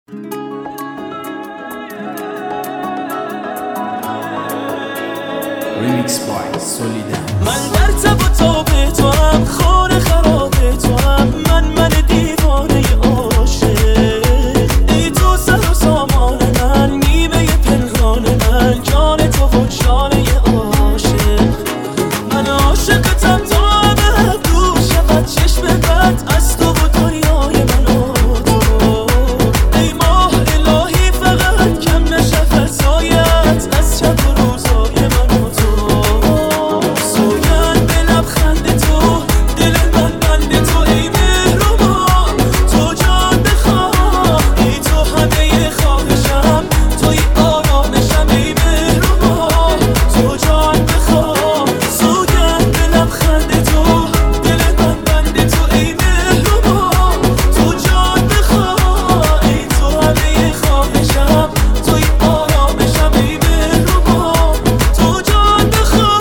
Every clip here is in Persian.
Remix by Solidan. من در تب و تاب تو هم خانه خراب تو هم من دیوانه عاشق ای تو سر و سامان من نیمه پنهان من جان تو و جانه عاشق من عاشقتم تا ابد دور شود چشم بد از تو و دنیای من و تو ای ماه الهی فقط کم نشه فضایت از شب و روزای من و تو سوگند به لبخند تو دل من بند تو ای مهربان تو جان بخواه ای تو همه خواهشم توی آرامشم ای مهربان تو جان بخواه سوگند به لبخند تو دل من بند تو ای مهربان تو جان بخواه ای تو همه خواهشم توی آرامشم ای مهربان تو جان بخواه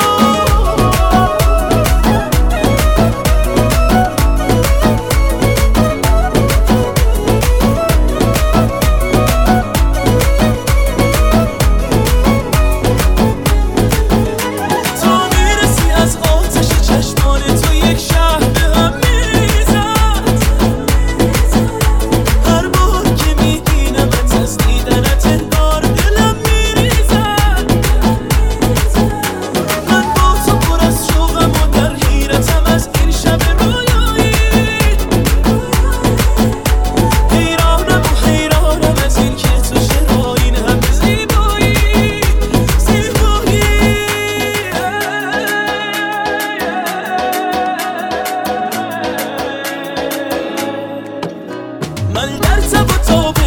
تا میرسی از آتش چشمان تو یک شهر به هم میریزد هر بار که میبینمت از دیدنت انگار دلم میریزد من با تو پر از شوقم و در حیرتم از این شب رویایی حیرانم از این که تو چرا این همه زیبایی من در تب و تاب